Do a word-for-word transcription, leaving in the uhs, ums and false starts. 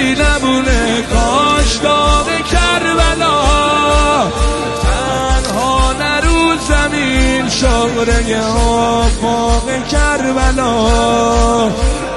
نمونه کاش داغ کربلا تنها نرو زمین شغره آفاق کربلا